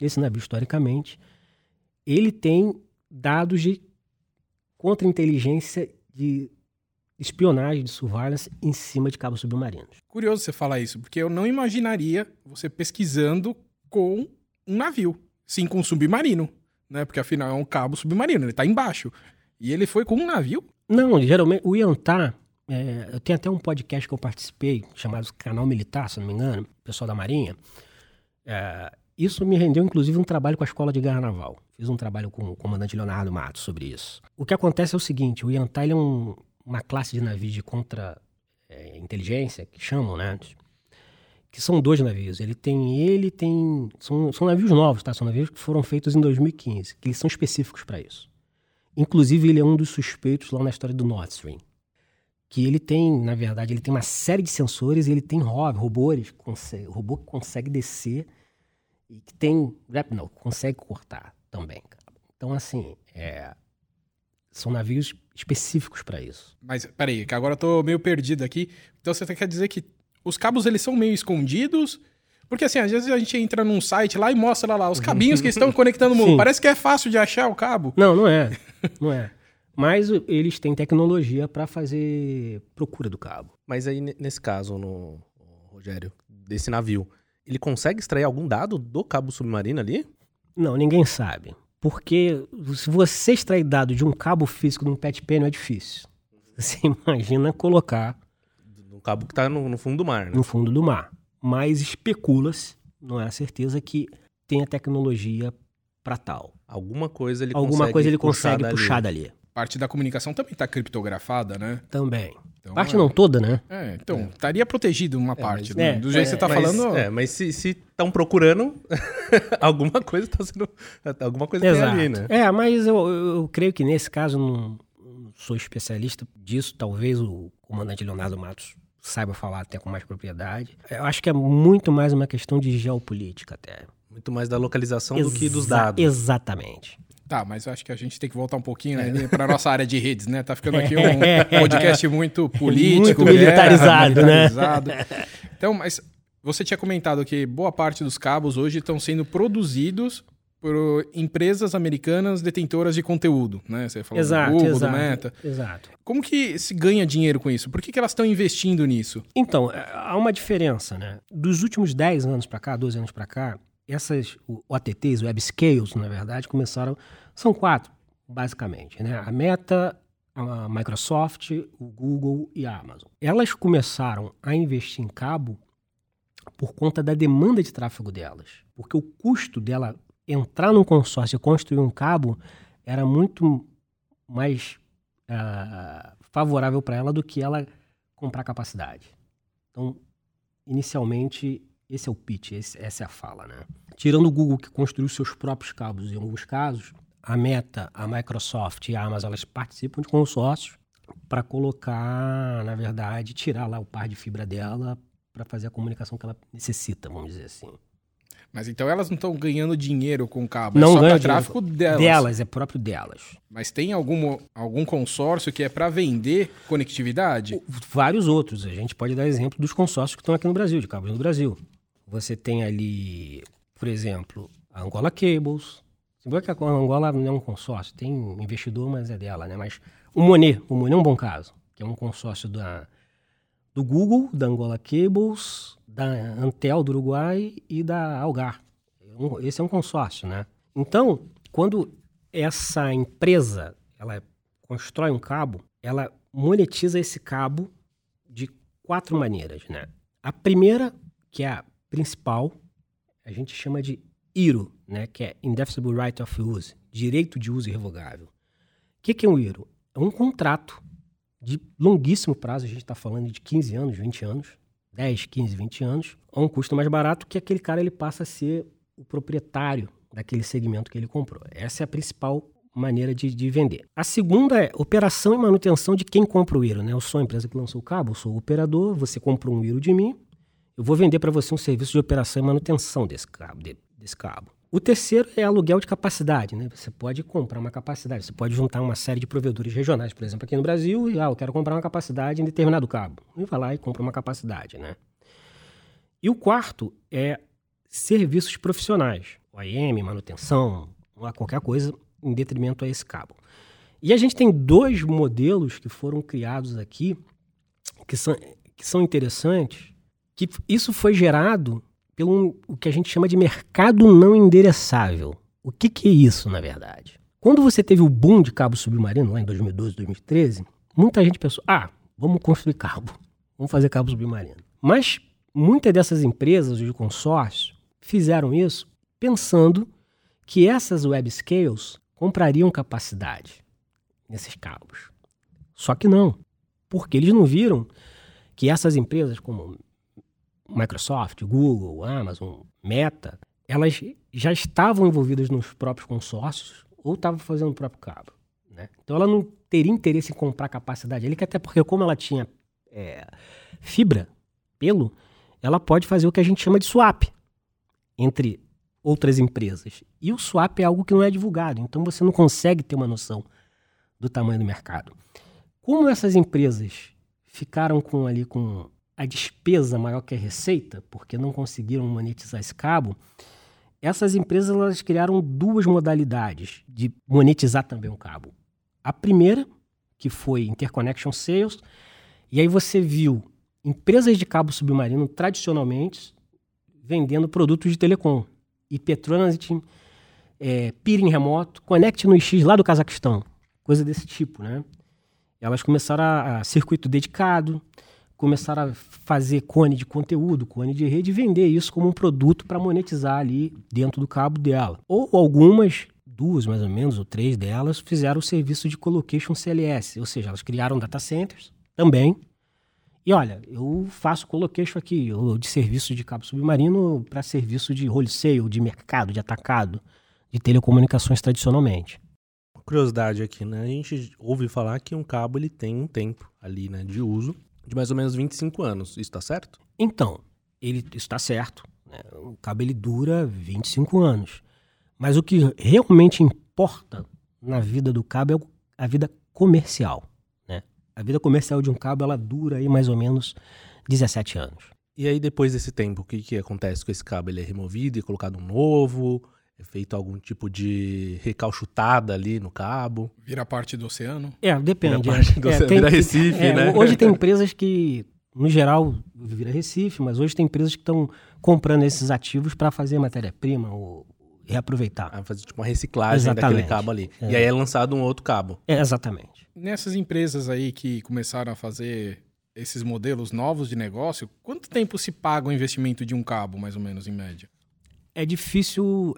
ele tem dados de contra-inteligência, de espionagem, de surveillance em cima de cabos submarinos. Curioso você falar isso, porque eu não imaginaria você pesquisando com um navio, sim com um submarino, né? Porque afinal é um cabo submarino, ele está embaixo. E ele foi com um navio? Não, geralmente o Yantar... eu tenho até um podcast que eu participei, chamado Canal Militar, se não me engano, pessoal da Marinha. Isso me rendeu, inclusive, um trabalho com a Escola de Guerra Naval. Fiz um trabalho com o comandante Leonardo Matos sobre isso. O que acontece é o seguinte, o Yantar ele é uma classe de navios de contra-inteligência, que chamam, né? que são 2 navios. São navios novos, tá? São navios que foram feitos em 2015, que eles são específicos para isso. Inclusive, ele é um dos suspeitos lá na história do Nord Stream. Que ele tem, na verdade, ele tem uma série de sensores e ele tem robô que consegue descer e que tem grapnel, consegue cortar também, cara. Então, assim, são navios específicos para isso. Mas, peraí, que agora eu tô meio perdido aqui. Então você quer dizer que os cabos, eles são meio escondidos? Porque, assim, às vezes a gente entra num site lá e mostra lá os cabinhos que estão conectando o mundo. Sim. Parece que é fácil de achar o cabo. Não é. Não é. Mas eles têm tecnologia para fazer procura do cabo. Mas aí, nesse caso, Rogério, desse navio, ele consegue extrair algum dado do cabo submarino ali? Não, ninguém sabe. Porque se você extrair dado de um cabo físico de um PET pênio é difícil. Você imagina colocar... Um cabo que está no fundo do mar, né? No fundo do mar. Mas especula-se, não é a certeza, que tem a tecnologia para tal. Alguma coisa ele consegue puxar dali. Parte da comunicação também está criptografada, né? Também. Então, parte não toda, né? Então, estaria protegido uma parte, mas, né? Do jeito que você está falando... Mas se estão procurando, alguma coisa está sendo... Alguma coisa tem ali, né? Mas eu creio que nesse caso, não sou especialista disso, talvez o comandante Leonardo Matos saiba falar até com mais propriedade. Eu acho que é muito mais uma questão de geopolítica até. Muito mais da localização do que dos dados. Exatamente. Tá, mas eu acho que a gente tem que voltar um pouquinho, né, para nossa área de redes, né? Tá ficando aqui um podcast muito político. Muito militarizado, né? Então, mas você tinha comentado que boa parte dos cabos hoje estão sendo produzidos por empresas americanas detentoras de conteúdo, né? Você falou do Google, do Meta. Exato. Como que se ganha dinheiro com isso? Por que elas estão investindo nisso? Então, há uma diferença, né? Dos últimos 10 anos para cá, 12 anos para cá, essas OTTs, Web Scales, na verdade, começaram... São 4, basicamente, né? A Meta, a Microsoft, o Google e a Amazon. Elas começaram a investir em cabo por conta da demanda de tráfego delas. Porque o custo dela entrar num consórcio e construir um cabo era muito mais favorável para ela do que ela comprar capacidade. Então, inicialmente... Esse é o pitch, essa é a fala, né? Tirando o Google, que construiu seus próprios cabos em alguns casos, a Meta, a Microsoft e a Amazon, elas participam de consórcios para colocar, na verdade, tirar lá o par de fibra dela para fazer a comunicação que ela necessita, vamos dizer assim. Mas então elas não estão ganhando dinheiro com o cabo, não é só para tráfego delas. Delas, é próprio delas. Mas tem algum consórcio que é para vender conectividade? Vários outros. A gente pode dar exemplo dos consórcios que estão aqui no Brasil, de cabos no Brasil. Você tem ali, por exemplo, a Angola Cables. Se bem que a Angola não é um consórcio, tem investidor, mas é dela, né? Mas o Monet é um bom caso, que é um consórcio do Google, da Angola Cables, da Antel do Uruguai e da Algar. Esse é um consórcio, né? Então, quando essa empresa ela constrói um cabo, ela monetiza esse cabo de 4 maneiras, né? A primeira, que é a principal, a gente chama de IRU, né? Que é Indefinable Right of Use, direito de uso irrevogável. O que é um IRU? É um contrato de longuíssimo prazo, a gente está falando de 15 anos, 20 anos, 10, 15, 20 anos, a um custo mais barato, que aquele cara ele passa a ser o proprietário daquele segmento que ele comprou. Essa é a principal maneira de vender. A segunda é operação e manutenção de quem compra o IRU, né? Eu sou a empresa que lançou o cabo, eu sou o operador, você comprou um IRU de mim, eu vou vender para você um serviço de operação e manutenção desse cabo. O terceiro é aluguel de capacidade, né? Você pode comprar uma capacidade, você pode juntar uma série de provedores regionais, por exemplo, aqui no Brasil, e eu quero comprar uma capacidade em determinado cabo. E vai lá e compra uma capacidade, né? E o quarto é serviços profissionais, OEM, manutenção, qualquer coisa em detrimento a esse cabo. E a gente tem 2 modelos que foram criados aqui, que são interessantes, que isso foi gerado pelo o que a gente chama de mercado não endereçável. O que é isso, na verdade? Quando você teve o boom de cabo submarino, lá em 2012, 2013, muita gente pensou, vamos construir cabo, vamos fazer cabo submarino. Mas muitas dessas empresas de consórcio fizeram isso pensando que essas web scales comprariam capacidade nesses cabos. Só que não, porque eles não viram que essas empresas como Microsoft, Google, Amazon, Meta, elas já estavam envolvidas nos próprios consórcios ou estavam fazendo o próprio cabo, né? Então ela não teria interesse em comprar capacidade ali, que até porque como ela tinha fibra, pelo, ela pode fazer o que a gente chama de swap entre outras empresas. E o swap é algo que não é divulgado, então você não consegue ter uma noção do tamanho do mercado. Como essas empresas ficaram com a despesa maior que a receita, porque não conseguiram monetizar esse cabo, essas empresas elas criaram duas modalidades de monetizar também o cabo. A primeira, que foi Interconnection Sales, e aí você viu empresas de cabo submarino tradicionalmente vendendo produtos de telecom. IP Transit, peering remoto, Connect no X lá do Cazaquistão, coisa desse tipo, né? Elas começaram a circuito dedicado, começaram a fazer cone de conteúdo, cone de rede e vender isso como um produto para monetizar ali dentro do cabo dela. Ou algumas, duas mais ou menos, ou três delas, fizeram o serviço de colocation CLS, ou seja, elas criaram data centers também. E olha, eu faço colocation aqui, de serviço de cabo submarino para serviço de wholesale, de mercado, de atacado, de telecomunicações tradicionalmente. Curiosidade aqui, né? A gente ouve falar que um cabo ele tem um tempo ali, né, de uso de mais ou menos 25 anos. Isso está certo? Então, isso está certo, né? O cabo ele dura 25 anos. Mas o que realmente importa na vida do cabo é a vida comercial, né? A vida comercial de um cabo ela dura aí mais ou menos 17 anos. E aí depois desse tempo, o que acontece com esse cabo? Ele é removido e colocado um novo? É feito algum tipo de recalchutada ali no cabo? Vira parte do oceano? Depende. Vira parte do oceano, vira Recife, né? Hoje tem empresas que, no geral, vira Recife, mas hoje tem empresas que estão comprando esses ativos para fazer matéria-prima ou reaproveitar. Fazer tipo uma reciclagem daquele cabo ali. E aí é lançado um outro cabo. Exatamente. Nessas empresas aí que começaram a fazer esses modelos novos de negócio, quanto tempo se paga o investimento de um cabo, mais ou menos, em média? É difícil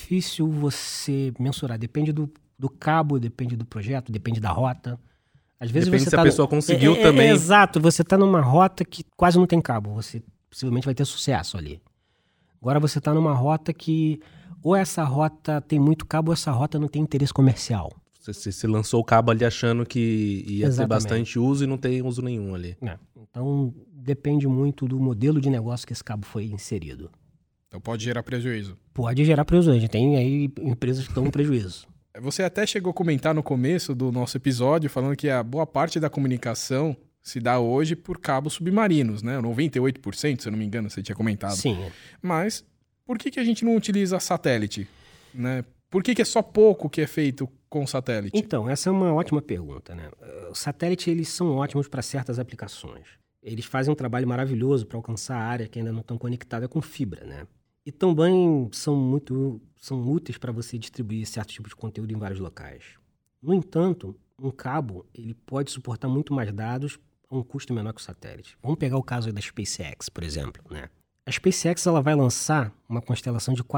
você mensurar. Depende do cabo, depende do projeto, depende da rota. Às vezes depende você se a pessoa conseguiu também. Exato. Você está numa rota que quase não tem cabo. Você possivelmente vai ter sucesso ali. Agora você está numa rota que ou essa rota tem muito cabo ou essa rota não tem interesse comercial. Você lançou o cabo ali achando que ia ter bastante uso e não tem uso nenhum ali. Então depende muito do modelo de negócio que esse cabo foi inserido. Então pode gerar prejuízo. Pode gerar prejuízo. A gente tem aí empresas que estão com prejuízo. Você até chegou a comentar no começo do nosso episódio, falando que a boa parte da comunicação se dá hoje por cabos submarinos, né? 98%, se eu não me engano, você tinha comentado. Sim. Mas por que a gente não utiliza satélite, né? Por que é só pouco que é feito com satélite? Então, essa é uma ótima pergunta, né? Os satélites, eles são ótimos para certas aplicações. Eles fazem um trabalho maravilhoso para alcançar a área que ainda não estão conectada com fibra, né? E também são úteis para você distribuir certo tipo de conteúdo em vários locais. No entanto, um cabo ele pode suportar muito mais dados a um custo menor que o satélite. Vamos pegar o caso da SpaceX, por exemplo, né? A SpaceX ela vai lançar uma constelação de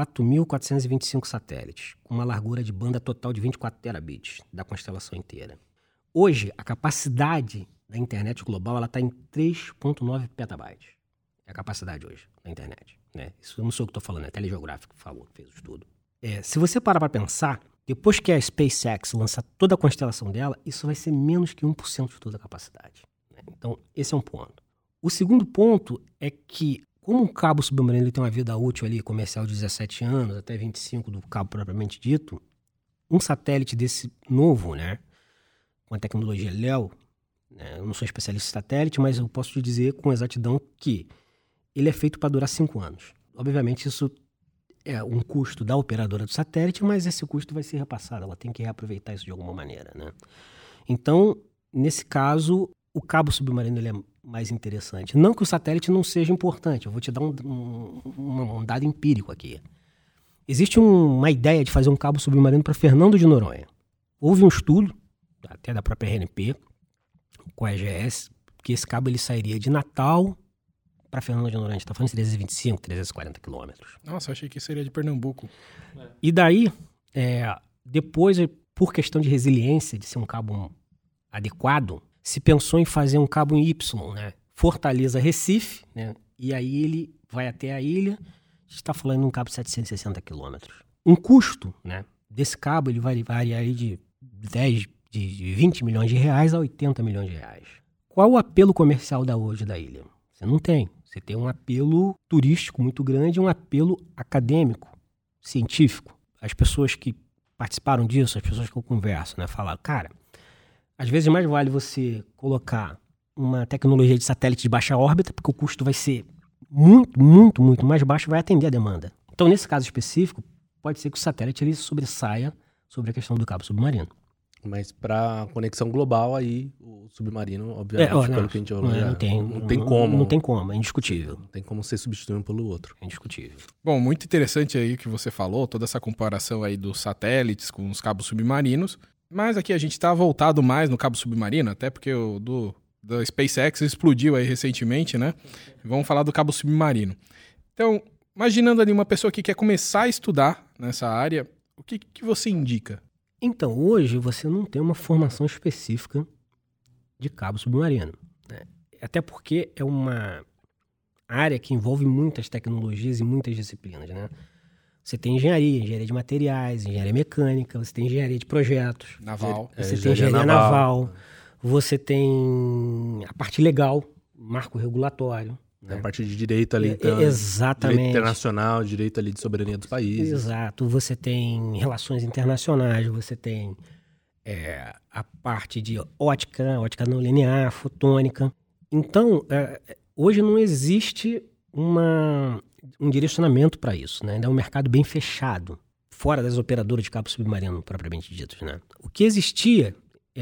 4.425 satélites, com uma largura de banda total de 24 terabits da constelação inteira. Hoje, a capacidade da internet global está em 3.9 petabytes. É a capacidade hoje da internet, né? Isso não sou eu que estou falando, é a Telegeográfica que falou, que fez o estudo. Se você parar para pensar, depois que a SpaceX lançar toda a constelação dela, isso vai ser menos que 1% de toda a capacidade, né? Então, esse é um ponto. O segundo ponto é que, como um cabo submarino ele tem uma vida útil ali, comercial de 17 anos, até 25 do cabo propriamente dito, um satélite desse novo, né, com a tecnologia LEO, né, eu não sou especialista em satélite, mas eu posso te dizer com exatidão que ele é feito para durar 5 anos. Obviamente isso é um custo da operadora do satélite, mas esse custo vai ser repassado, ela tem que reaproveitar isso de alguma maneira, né? Então, nesse caso, o cabo submarino ele é mais interessante. Não que o satélite não seja importante, eu vou te dar um dado empírico aqui. Existe uma ideia de fazer um cabo submarino para Fernando de Noronha. Houve um estudo, até da própria RNP, com a EGS, que esse cabo ele sairia de Natal para Fernando de Noronha. A gente está falando de 325, 340 quilômetros. Nossa, achei que seria de Pernambuco. E daí, depois, por questão de resiliência, de ser um cabo adequado, se pensou em fazer um cabo em Y, né? Fortaleza-Recife, né? e aí ele vai até a ilha. A gente está falando de um cabo de 760 quilômetros. Um custo, né, desse cabo ele varia aí de 20 milhões de reais a 80 milhões de reais. Qual o apelo comercial hoje da ilha? Você não tem. Você tem um apelo turístico muito grande e um apelo acadêmico, científico. As pessoas que participaram disso, as pessoas que eu converso, né, falaram, cara, às vezes mais vale você colocar uma tecnologia de satélite de baixa órbita, porque o custo vai ser muito mais baixo e vai atender a demanda. Então, nesse caso específico, pode ser que o satélite ele sobressaia sobre a questão do cabo submarino. Mas para conexão global, aí o submarino, obviamente, pelo que a gente falou, não tem como. Não tem como, é indiscutível. Não tem como ser substituído pelo outro. É indiscutível. Bom, muito interessante aí o que você falou, toda essa comparação aí dos satélites com os cabos submarinos. Mas aqui a gente tá voltado mais no cabo submarino, até porque o da SpaceX explodiu aí recentemente, né? Vamos falar do cabo submarino. Então, imaginando ali uma pessoa que quer começar a estudar nessa área, o que você indica? Então, hoje você não tem uma formação específica de cabo submarino, né? Até porque é uma área que envolve muitas tecnologias e muitas disciplinas, né? Você tem engenharia de materiais, engenharia mecânica, você tem engenharia de projetos. Naval. Você tem engenharia naval. Você tem a parte legal, marco regulatório. A parte de direito ali, então. Exatamente. Direito internacional, direito ali de soberania dos países. Exato. Você tem relações internacionais, você tem a parte de ótica não linear, fotônica. Então, hoje não existe um direcionamento para isso, né? Ainda é um mercado bem fechado, fora das operadoras de cabo submarino propriamente ditos, né? O que existia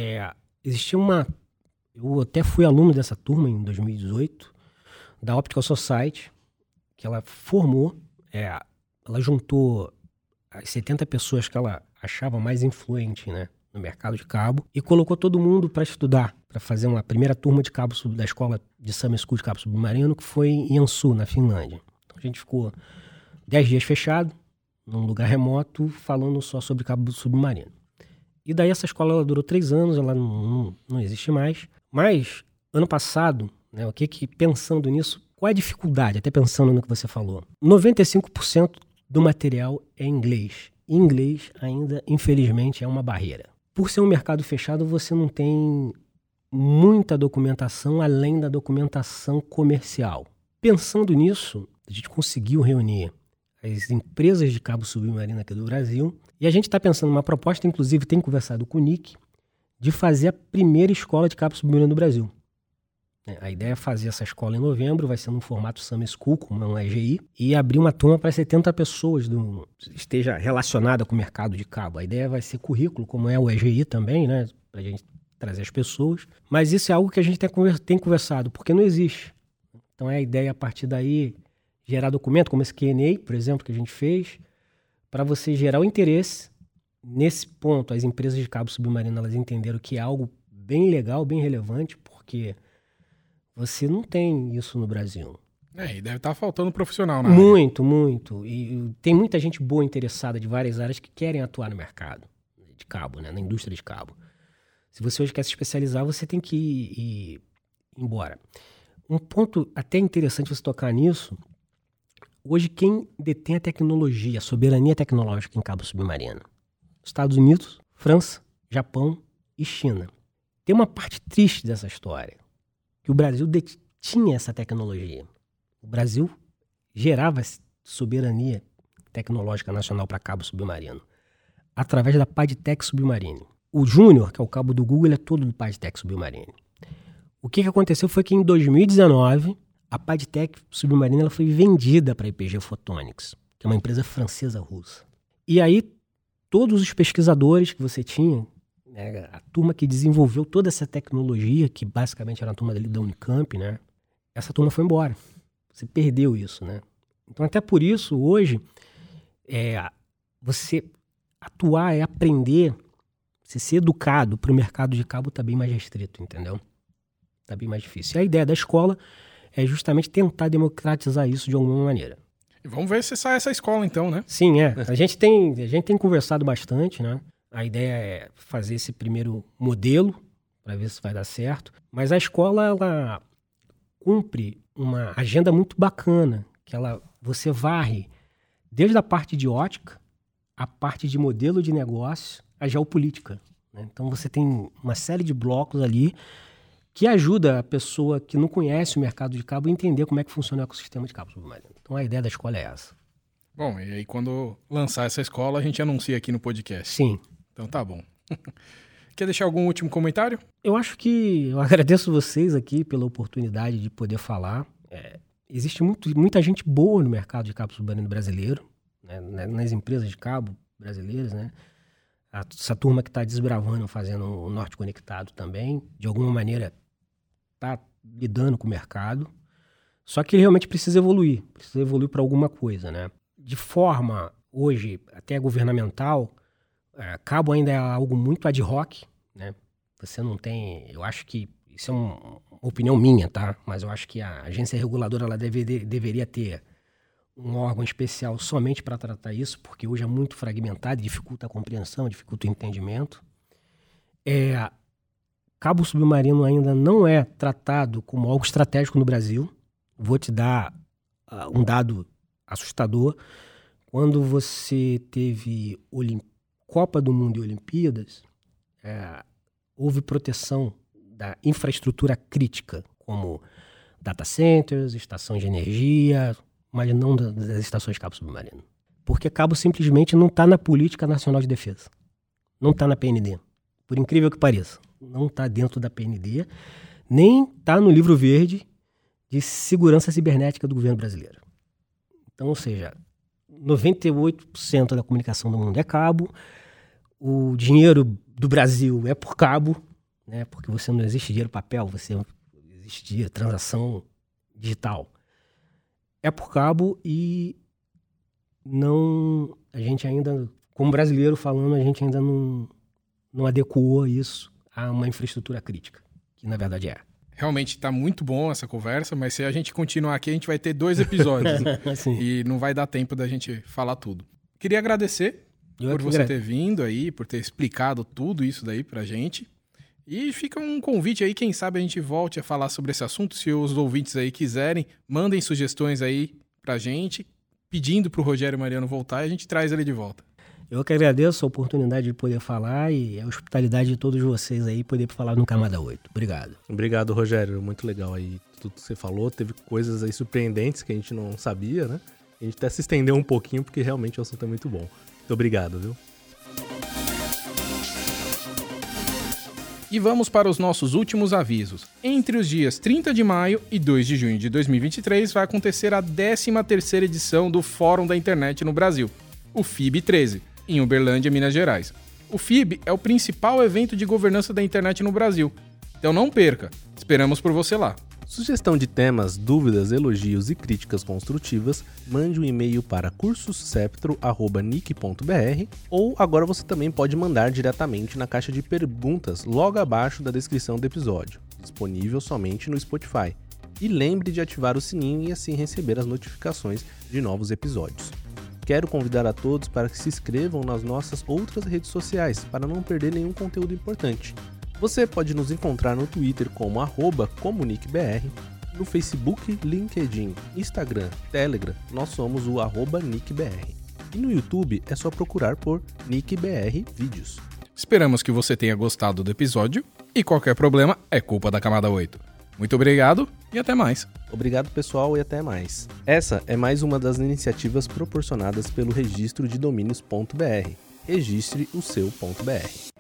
eu até fui aluno dessa turma em 2018, da Optical Society, que ela formou, ela juntou as 70 pessoas que ela achava mais influente, né, no mercado de cabo e colocou todo mundo para estudar, para fazer uma primeira turma de cabo da escola de Summer School de cabo submarino, que foi em Jansu, na Finlândia. Então a gente ficou 10 dias fechado, num lugar remoto, falando só sobre cabo submarino. E daí essa escola ela durou 3 anos, ela não existe mais. Mas, ano passado, né, pensando nisso, qual é a dificuldade? Até pensando no que você falou. 95% do material é em inglês. E inglês ainda, infelizmente, é uma barreira. Por ser um mercado fechado, você não tem muita documentação além da documentação comercial. Pensando nisso, a gente conseguiu reunir as empresas de cabo submarino aqui do Brasil e a gente está pensando numa proposta, inclusive tem conversado com o NIC, de fazer a primeira escola de cabo submarino do Brasil. A ideia é fazer essa escola em novembro, vai ser num formato Summer School, como é um EGI, e abrir uma turma para 70 pessoas esteja relacionada com o mercado de cabo. A ideia vai ser currículo, como é o EGI também, né, para a gente trazer as pessoas. Mas isso é algo que a gente tem conversado, porque não existe. Então é a ideia, a partir daí, gerar documento, como esse Q&A, por exemplo, que a gente fez, para você gerar o interesse. Nesse ponto, as empresas de cabo submarino, elas entenderam que é algo bem legal, bem relevante, porque você não tem isso no Brasil. E deve estar faltando profissional na área. Muito. E tem muita gente boa interessada de várias áreas que querem atuar no mercado de cabo, né, na indústria de cabo. Se você hoje quer se especializar, você tem que ir embora. Um ponto até interessante você tocar nisso, hoje quem detém a tecnologia, a soberania tecnológica em cabo submarino? Estados Unidos, França, Japão e China. Tem uma parte triste dessa história, que o Brasil detinha essa tecnologia. O Brasil gerava soberania tecnológica nacional para cabo submarino, através da Padtech Submarine. O Júnior, que é o cabo do Google, ele é todo do Padtech Submarine. O que aconteceu foi que em 2019, a Padtech Submarine ela foi vendida para a IPG Photonics, que é uma empresa francesa-russa. E aí, todos os pesquisadores que você tinha, né, a turma que desenvolveu toda essa tecnologia, que basicamente era a turma da Unicamp, né, essa turma foi embora. Você perdeu isso, né? Então, até por isso, hoje, você atuar é aprender, você ser educado para o mercado de cabo está bem mais restrito, entendeu? Está bem mais difícil. E a ideia da escola é justamente tentar democratizar isso de alguma maneira. E vamos ver se sai essa escola então, né? Sim, A gente tem conversado bastante, né? A ideia é fazer esse primeiro modelo para ver se vai dar certo. Mas a escola, ela cumpre uma agenda muito bacana, que você varre desde a parte de ótica, a parte de modelo de negócio, a geopolítica, né? Então você tem uma série de blocos ali que ajuda a pessoa que não conhece o mercado de cabo a entender como é que funciona o ecossistema de cabo submarino. Então a ideia da escola é essa. Bom, e aí quando lançar essa escola, a gente anuncia aqui no podcast. Sim. Então tá bom. Quer deixar algum último comentário? Eu agradeço vocês aqui pela oportunidade de poder falar. Existe muita gente boa no mercado de cabo submarino brasileiro, né, nas empresas de cabo brasileiras, né? Essa turma que está desbravando, fazendo o Norte Conectado também, de alguma maneira está lidando com o mercado. Só que ele realmente precisa evoluir para alguma coisa, né? De forma, hoje, até governamental, cabo ainda é algo muito ad hoc, né? Você não tem... Eu acho que... Isso é uma opinião minha, tá? Mas eu acho que a agência reguladora ela deveria ter um órgão especial somente para tratar isso, porque hoje é muito fragmentado, dificulta a compreensão, dificulta o entendimento. Cabo submarino ainda não é tratado como algo estratégico no Brasil. Vou te dar um dado assustador. Quando você teve Copa do Mundo e Olimpíadas, houve proteção da infraestrutura crítica, como data centers, estações de energia, mas não das estações de cabo submarino. Porque cabo simplesmente não está na Política Nacional de Defesa. Não está na PND. Por incrível que pareça. Não está dentro da PND, nem está no livro verde de segurança cibernética do governo brasileiro. Então, ou seja, 98% da comunicação do mundo é cabo, o dinheiro do Brasil é por cabo, né? Porque você não existe dinheiro papel, existe dinheiro, transação digital. É por cabo e a gente ainda, como brasileiro falando, a gente ainda não adequou isso a uma infraestrutura crítica, que na verdade é. Realmente está muito bom essa conversa, mas se a gente continuar aqui, a gente vai ter 2 episódios. Né? E não vai dar tempo da gente falar tudo. Queria agradecer por você ter vindo aí, por ter explicado tudo isso daí pra gente. E fica um convite aí, quem sabe a gente volte a falar sobre esse assunto. Se os ouvintes aí quiserem, mandem sugestões aí pra gente, pedindo pro Rogério Mariano voltar e a gente traz ele de volta. Eu que agradeço a oportunidade de poder falar e a hospitalidade de todos vocês aí, poder falar no Camada 8. Obrigado. Obrigado, Rogério. Muito legal aí tudo que você falou. Teve coisas aí surpreendentes que a gente não sabia, né? A gente até se estendeu um pouquinho, porque realmente o assunto é muito bom. Muito obrigado, viu? E vamos para os nossos últimos avisos. Entre os dias 30 de maio e 2 de junho de 2023 vai acontecer a 13ª edição do Fórum da Internet no Brasil, o FIB 13, em Uberlândia, Minas Gerais. O FIB é o principal evento de governança da internet no Brasil, então não perca, esperamos por você lá. Sugestão de temas, dúvidas, elogios e críticas construtivas, mande um e-mail para cursosceptro@nic.br ou agora você também pode mandar diretamente na caixa de perguntas logo abaixo da descrição do episódio, disponível somente no Spotify. E lembre de ativar o sininho e assim receber as notificações de novos episódios. Quero convidar a todos para que se inscrevam nas nossas outras redes sociais para não perder nenhum conteúdo importante. Você pode nos encontrar no Twitter como @comuniquebr, no Facebook, LinkedIn, Instagram, Telegram, nós somos o @NicBR. E no YouTube é só procurar por NicBR Vídeos. Esperamos que você tenha gostado do episódio e qualquer problema é culpa da Camada 8. Muito obrigado e até mais. Obrigado, pessoal, e até mais. Essa é mais uma das iniciativas proporcionadas pelo registro de domínios.br. Registre o seu .br.